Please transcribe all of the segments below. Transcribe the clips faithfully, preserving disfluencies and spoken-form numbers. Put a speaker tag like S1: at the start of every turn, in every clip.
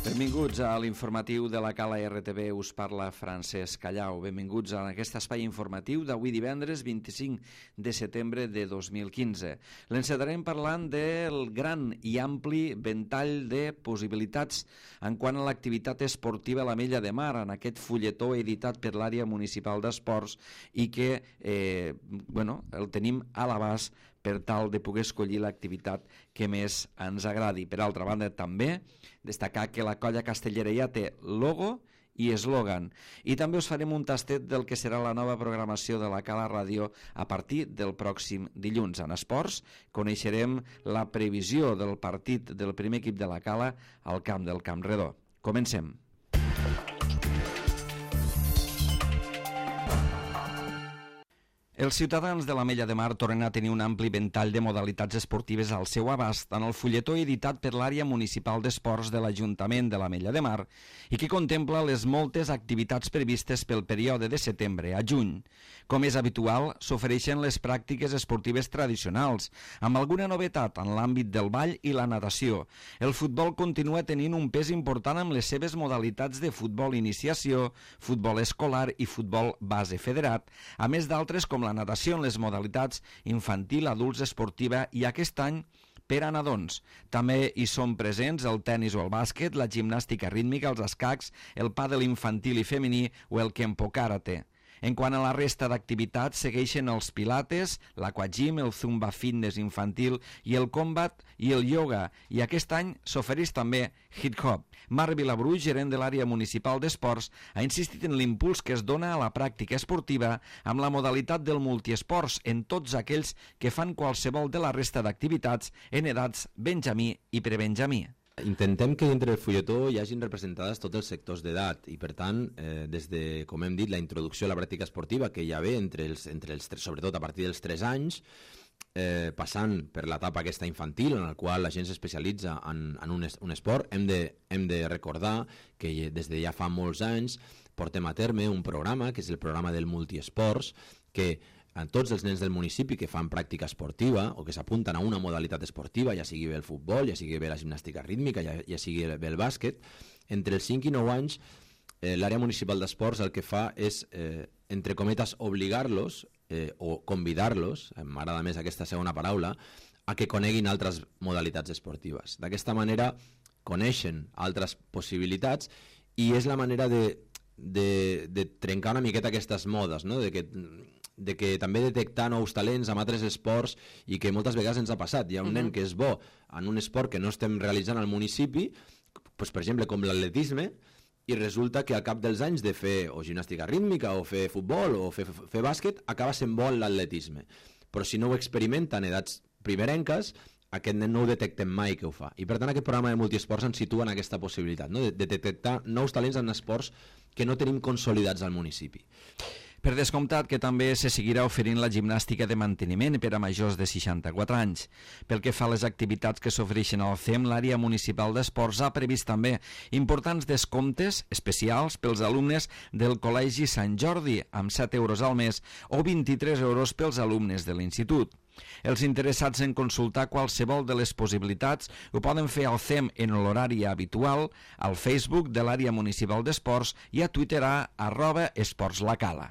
S1: Benvinguts a l'informatiu de la Cala R T V, us parla Francesc Callau. Benvinguts a aquest espai informatiu d'avui divendres vint-i-cinc de setembre de dos mil quinze. L'encetarem parlant del gran i ampli ventall de possibilitats en quant a l'activitat esportiva a l'Ametlla de Mar, en aquest fulletó editat per l'àrea municipal d'esports i que eh, bueno, el tenim a l'abast per tal de poder escollir l'activitat que més ens agradi. Per altra banda, també destacar que la colla castellera ja té logo i eslògan. I també us farem un tastet del que serà la nova programació de la Cala Ràdio a partir del pròxim dilluns. En esports coneixerem la previsió del partit del primer equip de la Cala al camp del Camp Redó. Comencem. Els ciutadans de l'Ametlla de Mar tornen a tenir un ampli ventall de modalitats esportives al seu abast en el fulletó editat per l'àrea municipal d'esports de l'Ajuntament de l'Ametlla de Mar i que contempla les moltes activitats previstes pel període de setembre a juny. Com és habitual, s'ofereixen les pràctiques esportives tradicionals, amb alguna novetat en l'àmbit del ball i la natació. El futbol continua tenint un pes important amb les seves modalitats de futbol iniciació, futbol escolar i futbol base federat, a més d'altres com la natació en les modalitats infantil, adults, esportiva i aquest any per a nadons. També hi són presents el tennis o el bàsquet, la gimnàstica rítmica, els escacs, el pàdel infantil i femení o el kempo karate. En quant a la resta d'activitats, segueixen els pilates, l'aquagym, el zumba fitness infantil i el combat i el yoga. I aquest any s'ofereix també hip-hop. Marc Vilabrull, gerent de l'àrea municipal d'esports, ha insistit en l'impuls que es dona a la pràctica esportiva amb la modalitat del multiesports en tots aquells que fan qualsevol de la resta d'activitats en edats benjamí i prebenjamí.
S2: Intentem que dintre del fulletó hi hagin representades tots els sectors d'edat i, per tant, eh, des de, com hem dit, la introducció a la pràctica esportiva, que ja ve entre els, entre els tres, sobretot a partir dels tres anys, eh, passant per l'etapa aquesta infantil, en la qual la gent s'especialitza en, en un, es, un esport, hem de, hem de recordar que des de ja fa molts anys portem a terme un programa, que és el programa del multiesports, que a tots els nens del municipi que fan pràctica esportiva o que s'apunten a una modalitat esportiva, ja sigui bé el futbol, ja sigui bé la gimnàstica rítmica, ja, ja sigui bé el bàsquet, entre els cinc i nou anys eh, l'àrea municipal d'esports el que fa és, eh, entre cometes, obligar-los eh, o convidar-los, m'agrada més aquesta segona paraula, a que coneguin altres modalitats esportives. D'aquesta manera coneixen altres possibilitats i és la manera de, de, de trencar una miqueta aquestes modes, no? de que de que també detectar nous talents amb altres esports i que moltes vegades ens ha passat. Hi ha un uh-huh. nen que és bo en un esport que no estem realitzant al municipi, doncs, per exemple, com l'atletisme, i resulta que al cap dels anys de fer o gimnàstica rítmica o fer futbol o fer, fer bàsquet, acaba sent bo en l'atletisme. Però si no ho experimenta en edats primerenques, aquest nen no ho detectem mai que ho fa. I per tant aquest programa de multiesports ens situa en aquesta possibilitat, no? de, de detectar nous talents en esports que no tenim consolidats al municipi.
S1: Per descomptat que també se seguirà oferint la gimnàstica de manteniment per a majors de seixanta-quatre anys. Pel que fa a les activitats que s'ofereixen al C E M, l'àrea municipal d'esports ha previst també importants descomptes especials pels alumnes del Col·legi Sant Jordi, amb set euros al mes, o vint-i-tres euros pels alumnes de l'institut. Els interessats en consultar qualsevol de les possibilitats ho poden fer al C E M en l'horari habitual, al Facebook de l'àrea municipal d'esports i a Twitter a arroba esportslacala.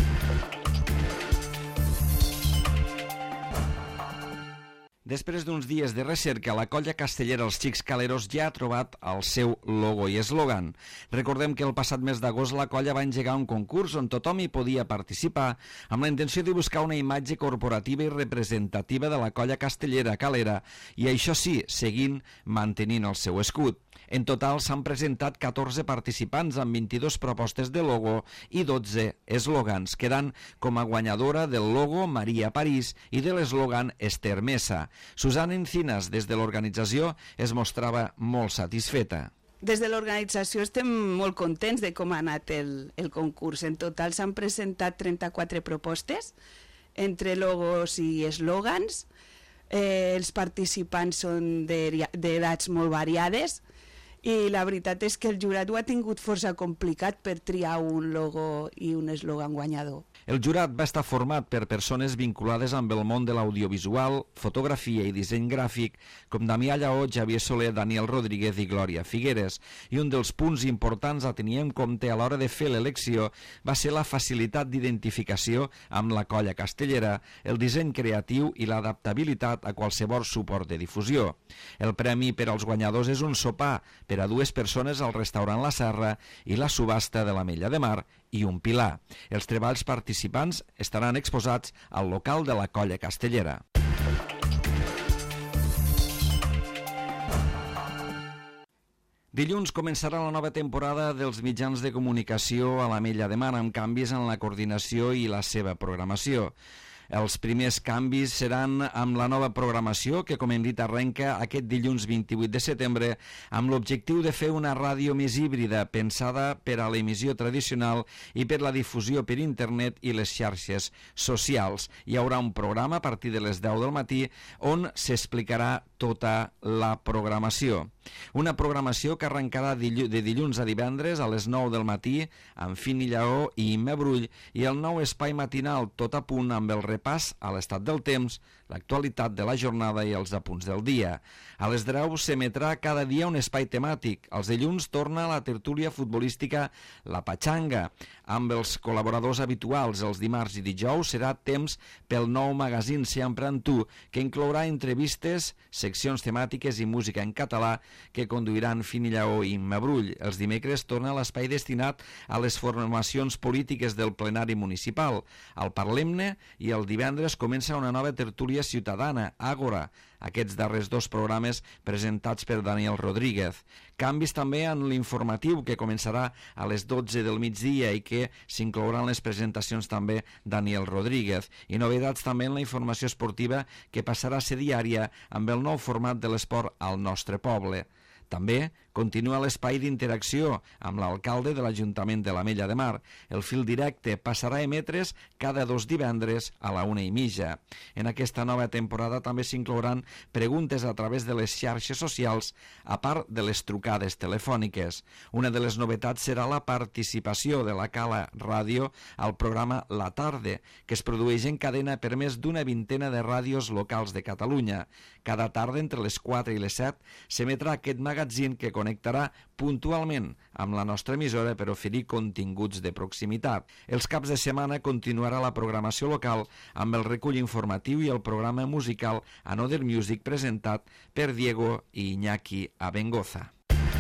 S1: Després d'uns dies de recerca, la colla castellera Els Xics Caleros ja ha trobat el seu logo i eslògan. Recordem que el passat mes d'agost la colla va engegar un concurs on tothom hi podia participar amb la intenció de buscar una imatge corporativa i representativa de la colla castellera calera i, això sí, seguint mantenint el seu escut. En total s'han presentat catorze participants amb vint-i-dues propostes de logo i dotze eslògans, quedant com a guanyadora del logo Maria París i de l'eslògan Esther Mesa. Susana Encinas, des de l'organització, es mostrava molt satisfeta.
S3: Des de l'organització estem molt contents de com ha anat el, el concurs. En total s'han presentat trenta-quatre propostes, entre logos i eslògans. Eh, els participants són d'edats molt variades i la veritat és que el jurat ho ha tingut força complicat per triar un logo i un eslògan guanyador.
S1: El jurat va estar format per persones vinculades amb el món de l'audiovisual, fotografia i disseny gràfic, com Damià Lleó, Xavier Soler, Daniel Rodríguez i Glòria Figueres, i un dels punts importants a tenir en compte a l'hora de fer l'elecció va ser la facilitat d'identificació amb la colla castellera, el disseny creatiu i l'adaptabilitat a qualsevol suport de difusió. El premi per als guanyadors és un sopar per a dues persones al restaurant La Serra i la subhasta de l'Ametlla de Mar i un pilar. Els treballs participants estaran exposats al local de la colla castellera. Dilluns començarà la nova temporada dels mitjans de comunicació a l'Ametlla de Mar amb canvis en la coordinació i la seva programació. Els primers canvis seran amb la nova programació que, com hem dit, arrenca aquest dilluns vint-i-vuit de setembre amb l'objectiu de fer una ràdio més híbrida pensada per a l'emissió tradicional i per la difusió per internet i les xarxes socials. Hi haurà un programa a partir de les deu del matí on s'explicarà tota la programació. Una programació que arrencarà de dilluns a divendres a les nou del matí amb Fini Lleó i Imma Brull i el nou espai matinal tot a punt amb el repàs a l'estat del temps, l'actualitat de la jornada i els apunts del dia. A les deu s'emetrà cada dia un espai temàtic. Els dilluns torna la tertúlia futbolística La Patxanga, amb els col·laboradors habituals. Els dimarts i dijous serà temps pel nou magazín Sempre amb tu, que inclourà entrevistes, seccions temàtiques i música en català que conduiran Fini Lleó i Imma Brull. Els dimecres torna l'espai destinat a les formacions polítiques del plenari municipal. Al Parlem-ne i el divendres comença una nova tertúlia ciutadana, Àgora, aquests darrers dos programes presentats per Daniel Rodríguez. Canvis també en l'informatiu, que començarà a les dotze del migdia i que s'inclouran les presentacions també Daniel Rodríguez. I novetats també en la informació esportiva, que passarà a ser diària amb el nou format de l'esport al nostre poble. També continua l'espai d'interacció amb l'alcalde de l'Ajuntament de l'Ametlla de Mar. El fil directe passarà a emetre's cada dos divendres a la una i mitja. En aquesta nova temporada també s'inclouran preguntes a través de les xarxes socials, a part de les trucades telefòniques. Una de les novetats serà la participació de la Cala Ràdio al programa La Tarde, que es produeix en cadena per més d'una vintena de ràdios locals de Catalunya. Cada tarda, entre les quatre i les set, s'emetrà aquest magazín que connectarà puntualment amb la nostra emissora per oferir continguts de proximitat. Els caps de setmana continuarà la programació local amb el recull informatiu i el programa musical Another Music presentat per Diego i Iñaki Abengoza.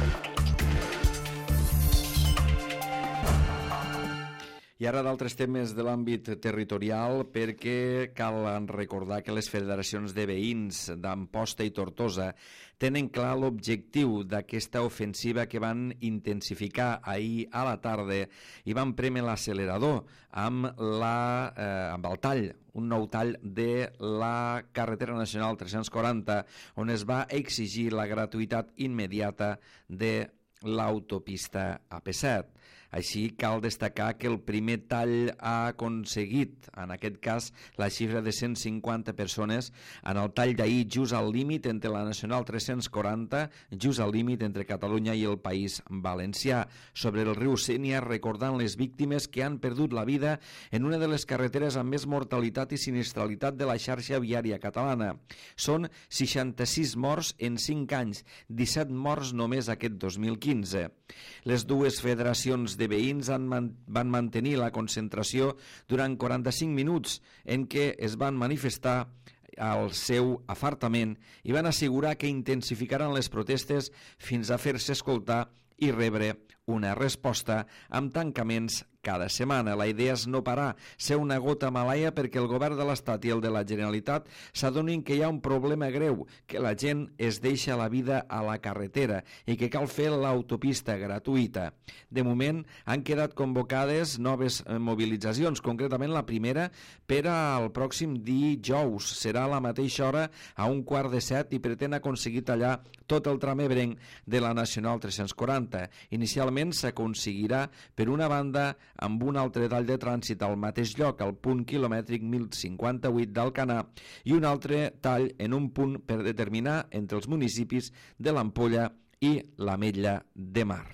S1: I ara d'altres temes de l'àmbit territorial, perquè cal recordar que les federacions de veïns d'Amposta i Tortosa tenen clar l'objectiu d'aquesta ofensiva que van intensificar ahir a la tarda i van prémer l'accelerador amb, la, eh, amb el tall, un nou tall de la carretera nacional tres-cents quaranta, on es va exigir la gratuïtat immediata de l'autopista A P set. Així, cal destacar que el primer tall ha aconseguit, en aquest cas, la xifra de cent cinquanta persones en el tall d'ahir, just al límit entre la Nacional tres-cents quaranta, just al límit entre Catalunya i el País Valencià, sobre el riu Sénia, recordant les víctimes que han perdut la vida en una de les carreteres amb més mortalitat i sinistralitat de la xarxa viària catalana. Són seixanta-sis morts en cinc anys, disset morts només aquest dos mil quinze. Les dues federacions de veïns han man van mantenir la concentració durant quaranta-cinc minuts en què es van manifestar al seu afartament i van assegurar que intensificaran les protestes fins a fer-se escoltar i rebre una resposta amb tancaments cada setmana. La idea és no parar, ser una gota malaia perquè el govern de l'Estat i el de la Generalitat s'adonin que hi ha un problema greu, que la gent es deixa la vida a la carretera i que cal fer l'autopista gratuïta. De moment han quedat convocades noves mobilitzacions, concretament la primera per al pròxim dijous. Serà a la mateixa hora, a un quart de set, i pretén aconseguir tallar tot el tram ebrenc de la Nacional tres-cents quaranta. Inicialment s'aconseguirà, per una banda, amb un altre tall de trànsit al mateix lloc, al punt quilomètric mil cinquanta-vuit d'Alcanar, i un altre tall en un punt per determinar entre els municipis de l'Ampolla i l'Ametlla de Mar.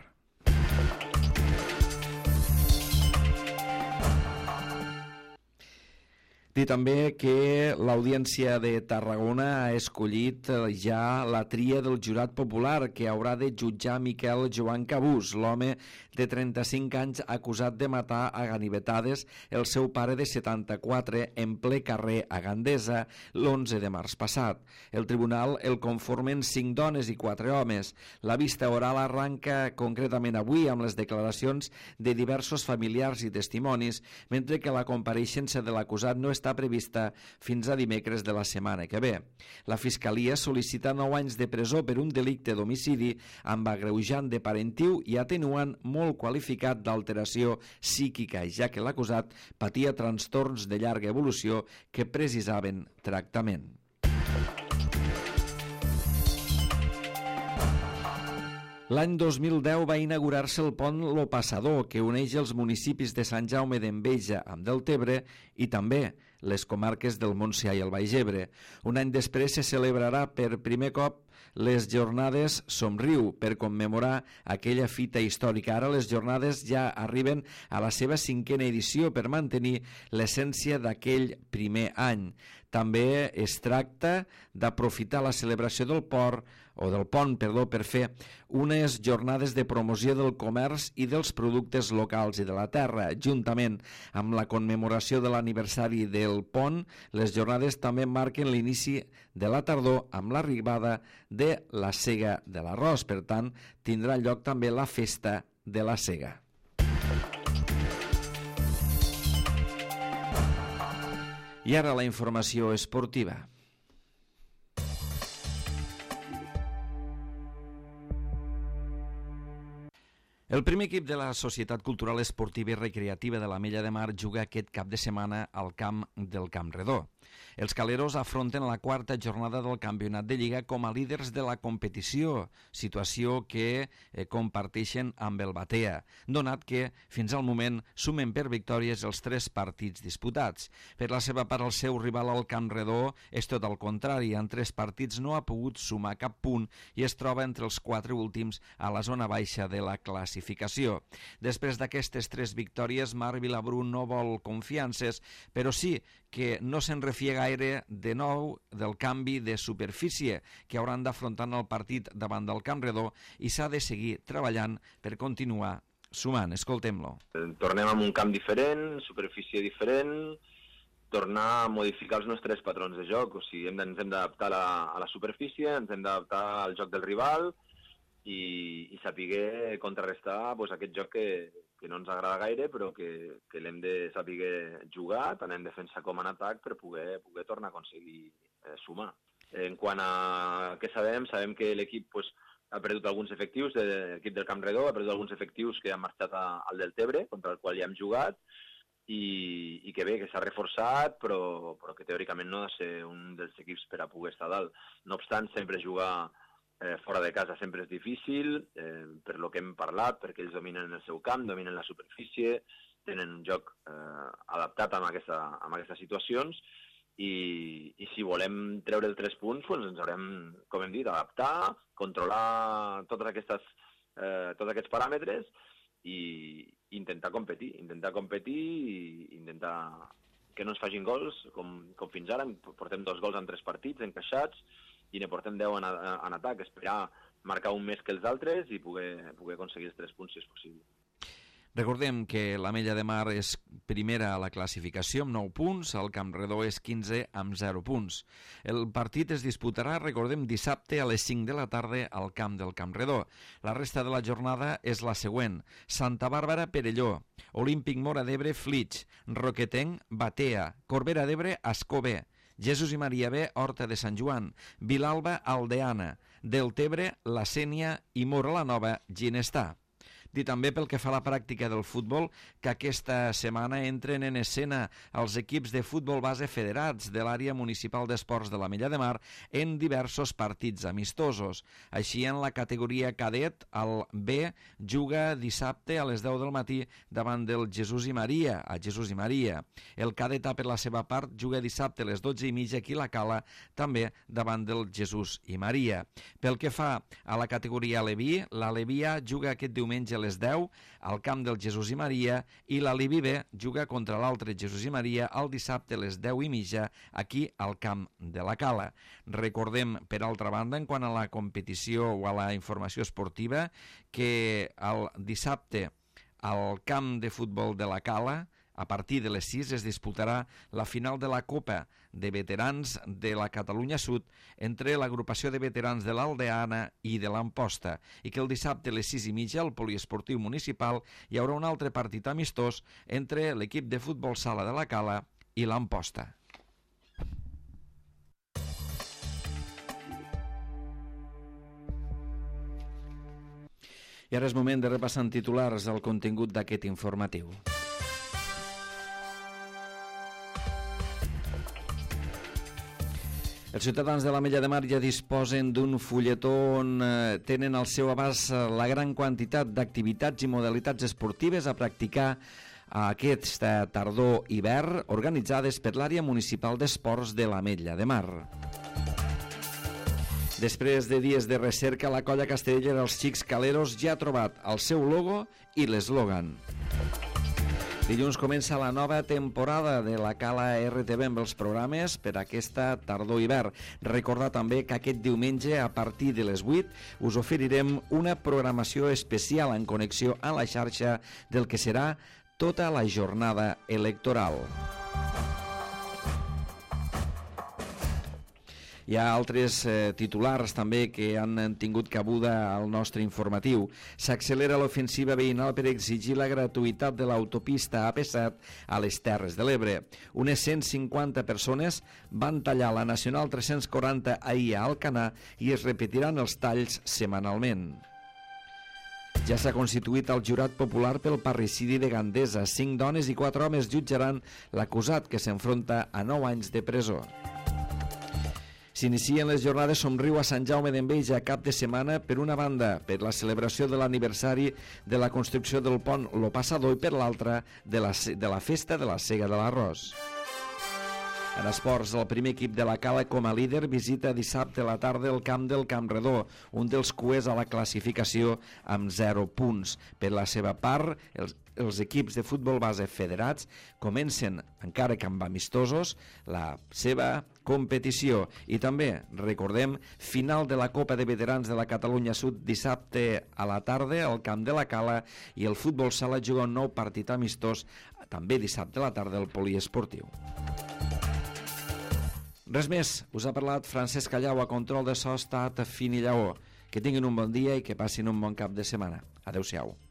S1: Dir també que l'Audiència de Tarragona ha escollit ja la tria del jurat popular que haurà de jutjar Miquel Joan Cabús, l'home de trenta-cinc anys acusat de matar a ganivetades el seu pare de setanta-quatre en ple carrer a Gandesa l'onze de març passat. El tribunal el conformen cinc dones i quatre homes. La vista oral arranca concretament avui amb les declaracions de diversos familiars i testimonis, mentre que la compareixença de l'acusat no està està prevista fins a dimecres de la setmana que ve. La Fiscalia sol·licita nou anys de presó per un delicte d'homicidi amb agreujant de parentiu i atenuant molt qualificat d'alteració psíquica, ja que l'acusat patia trastorns de llarga evolució que precisaven tractament. L'any dos mil deu va inaugurar-se el pont Lo Passador, que uneix els municipis de Sant Jaume d'Enveja amb Deltebre i també les comarques del Montsià i el Baix Ebre. Un any després se celebrarà per primer cop les jornades Somriu per commemorar aquella fita històrica. Ara les jornades ja arriben a la seva cinquena edició per mantenir l'essència d'aquell primer any. També es tracta d'aprofitar la celebració del port o del pont, perdó, per fer unes jornades de promoció del comerç i dels productes locals i de la terra. Juntament amb la commemoració de l'aniversari del pont, les jornades també marquen l'inici de la tardor amb l'arribada de la sega de l'arròs. Per tant, tindrà lloc també la festa de la sega. I ara la informació esportiva. El primer equip de la Societat Cultural Esportiva i Recreativa de l'Ametlla de Mar juga aquest cap de setmana al camp del Camp Redó. Els caleros afronten la quarta jornada del campionat de Lliga com a líders de la competició, situació que eh, comparteixen amb el Batea, donat que fins al moment sumen per victòries els tres partits disputats. Per la seva part, el seu rival al Camp Redó és tot el contrari. En tres partits no ha pogut sumar cap punt i es troba entre els quatre últims a la zona baixa de la classificació. Després d'aquestes tres victòries, Marc Vilabrú no vol confiances, però sí que no se'n refia gaire de nou del canvi de superfície que hauran d'afrontar en el partit davant del Camp Redó i s'ha de seguir treballant per continuar sumant. Escoltem-lo.
S4: Tornem amb un camp diferent, superfície diferent, tornar a modificar els nostres patrons de joc. O sigui, hem de, ens hem d'adaptar a, a la superfície, ens hem d'adaptar al joc del rival i, i saber contrarrestar pues, aquest joc que, que no ens agrada gaire, però que, que l'hem de saber jugar, tant en defensa com en atac, per poder, poder tornar a aconseguir eh, sumar. En quant a què sabem, sabem que l'equip pues, ha perdut alguns efectius, de, l'equip del Camp Redó ha perdut alguns efectius que han marxat a, al Deltebre, contra el qual ja hem jugat, i, i que bé, que s'ha reforçat, però, però que teòricament no ha de ser un dels equips per a poder estar dalt. No obstant, sempre jugar Eh, fora de casa sempre és difícil, eh, per lo que hem parlat, perquè ells dominen el seu camp, dominen la superfície, tenen un joc eh, adaptat a, aquesta, a aquestes situacions, i, i si volem treure els tres punts, doncs ens haurem, com hem dit, adaptar, controlar totes aquestes, eh, tots aquests paràmetres i intentar competir, intentar competir i intentar que no ens facin gols, com, com fins ara, portem dos gols en tres partits encaixats, i ne portem deu en, en atac, esperar marcar un més que els altres i poder, poder aconseguir els tres punts si és possible.
S1: Recordem que l'Ametlla de Mar és primera a la classificació amb nou punts, el Camp Redó és quinze amb zero punts. El partit es disputarà, recordem, dissabte a les cinc de la tarda al camp del Camp Redó. La resta de la jornada és la següent: Santa Bàrbara, Perelló, Olímpic Móra d'Ebre, Flix, Roquetenc, Batea, Corbera d'Ebre, Ascó B, Jesús i Maria B, Horta de Sant Joan, Vilalba, Aldeana, Deltebre, La Sénia i Móra la Nova, Ginestà. Dir també pel que fa a la pràctica del futbol que aquesta setmana entren en escena els equips de futbol base federats de l'àrea municipal d'esports de l'Ametlla de Mar en diversos partits amistosos. Així, en la categoria cadet, el B juga dissabte a les deu del matí davant del Jesús i Maria, a Jesús i Maria. El cadet A, per la seva part, juga dissabte a les dotze i mitja aquí a la Cala, també davant del Jesús i Maria. Pel que fa a la categoria Aleví, l'Aleví A juga aquest diumenge a les deu al camp del Jesús i Maria, i la Libive juga contra l'altre Jesús i Maria el dissabte a les deu i mitja aquí al camp de la Cala. Recordem, per altra banda, en quant a la competició o a la informació esportiva, que el dissabte al camp de futbol de la Cala, a partir de les sis, es disputarà la final de la Copa de Veterans de la Catalunya Sud entre l'agrupació de veterans de l'Aldeana i de l'Amposta, i que el dissabte a les sis i mitja al Poliesportiu Municipal hi haurà un altre partit amistós entre l'equip de futbol sala de la Cala i l'Amposta. I ara és moment de repassar en titulars el contingut d'aquest informatiu. Els ciutadans de l'Ametlla de Mar ja disposen d'un fulletó on eh, tenen al seu abast la gran quantitat d'activitats i modalitats esportives a practicar aquesta tardor-hivern organitzades per l'àrea municipal d'esports de l'Ametlla de Mar. Després de dies de recerca, la colla castellera Els Xics Caleros ja ha trobat el seu logo i l'eslògan. Dilluns comença la nova temporada de la Cala R T V amb els programes per aquesta tardor-hivern. Recordar també que aquest diumenge, a partir de les vuit, us oferirem una programació especial en connexió amb la xarxa del que serà tota la jornada electoral. Hi ha altres eh, titulars també que han tingut cabuda al nostre informatiu. S'accelera l'ofensiva veïnal per exigir la gratuïtat de l'autopista A P set a les Terres de l'Ebre. Unes cent cinquanta persones van tallar la Nacional tres-cents quaranta ahir a Alcanar i es repetiran els talls setmanalment. Ja s'ha constituït el jurat popular pel parricidi de Gandesa. Cinc dones i quatre homes jutjaran l'acusat, que s'enfronta a nou anys de presó. S'inicien les jornades Somriu a Sant Jaume d'Enveja cap de setmana, per una banda per la celebració de l'aniversari de la construcció del pont Lo Passador i per l'altra de la, de la festa de la Sega de l'Arròs. En esports, el primer equip de la Cala com a líder visita dissabte a la tarda el camp del Campredó, un dels cuers a la classificació amb zero punts. Per la seva part, els els equips de futbol base federats comencen, encara que amb amistosos, la seva competició. I també, recordem, final de la Copa de Veterans de la Catalunya Sud dissabte a la tarda al camp de la Cala, i el futbol sala juga un nou partit amistós també dissabte a la tarda al Poliesportiu. Res més, us ha parlat Francesc Callau, a control de so ha estat Fini Lleó. Que tinguin un bon dia i que passin un bon cap de setmana. Adéu-siau.